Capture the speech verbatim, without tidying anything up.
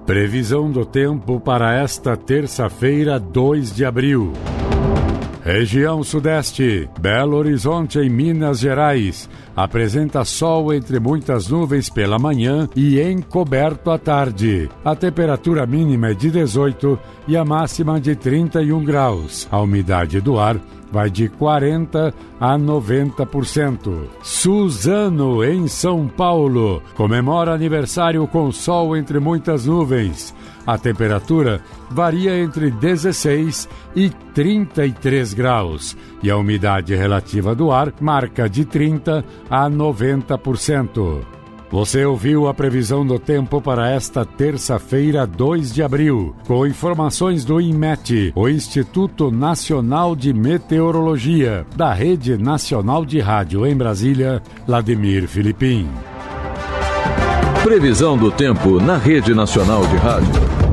Previsão do tempo para esta terça-feira, dois de abril. Região Sudeste, Belo Horizonte, em Minas Gerais, apresenta sol entre muitas nuvens pela manhã e encoberto à tarde. A temperatura mínima é de dezoito e a máxima de trinta e um graus. A umidade do ar vai de quarenta a noventa por cento. Suzano, em São Paulo, comemora aniversário com sol entre muitas nuvens. A temperatura varia entre dezesseis e trinta e três graus e a umidade relativa do ar marca de trinta a noventa por cento. Você ouviu a previsão do tempo para esta terça-feira, dois de abril, com informações do INMET, o Instituto Nacional de Meteorologia, da Rede Nacional de Rádio em Brasília, Vladimir Filipim. Previsão do tempo na Rede Nacional de Rádio.